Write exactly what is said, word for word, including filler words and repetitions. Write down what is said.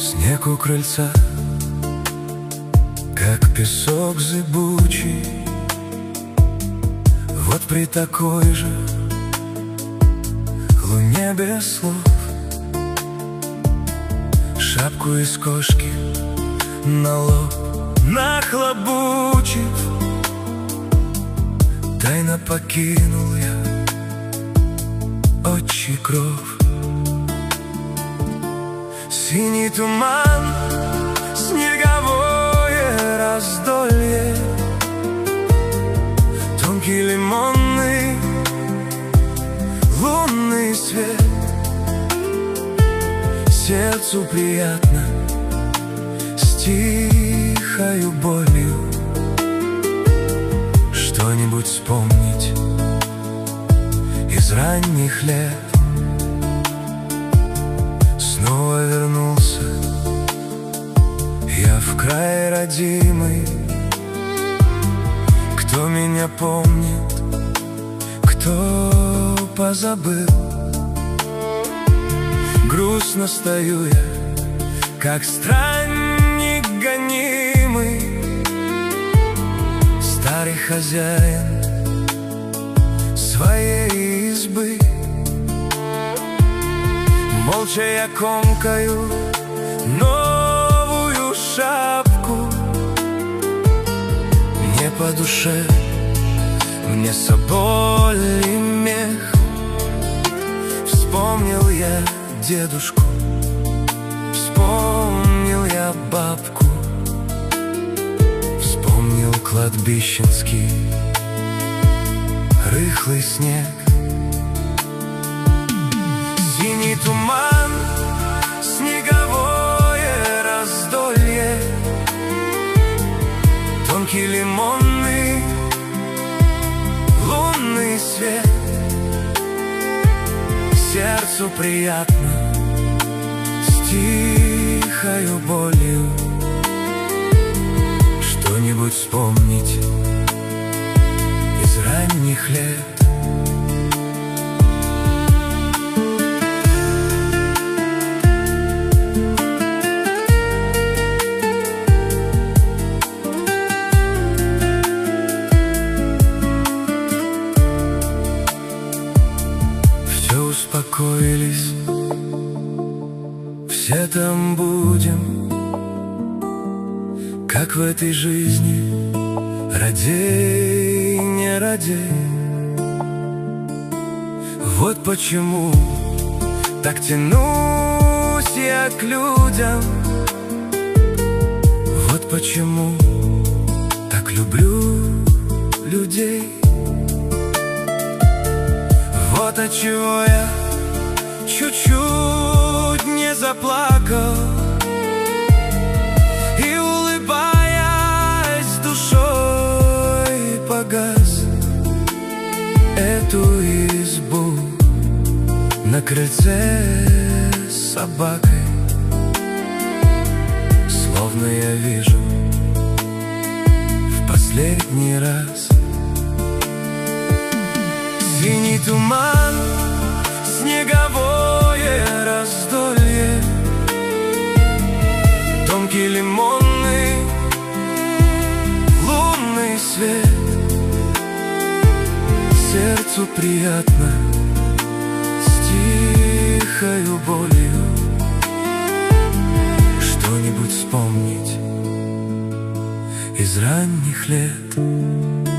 Снег у крыльца, как песок зыбучий. Вот при такой же луне без слов шапку из кошки на лоб нахлобучив, тайно покинул я отчий кров. Синий туман, снеговое раздолье, тонкий лимонный лунный свет. Сердцу приятно с тихою болью что-нибудь вспомнить из ранних лет. Снова вернулся я в край родимый. Кто меня помнит, кто позабыл? Грустно стою я, как странник гонимый. Старый хозяин своей избы. Молча я комкаю новую шапку. Мне по душе, мне соболь и мех. Вспомнил я дедушку, вспомнил я бабку, вспомнил кладбищенский рыхлый снег. Синий туман, снеговое раздолье, тонкий лимонный лунный свет. Сердцу приятно с тихою болью что-нибудь вспомнить из ранних лет. Успокоились, все там будем, как в этой жизни, радей, не радей. Вот почему так тянусь я к людям, вот почему так люблю людей. Вот отчего я чуть-чуть не заплакал и, улыбаясь душой, погас эту избу на крыльце с собакой. Словно я вижу в последний раз. Синий туман, снеговое раздолье, тонкий лимонный лунный свет. Сердцу приятно с тихою болью что-нибудь вспомнить из ранних лет.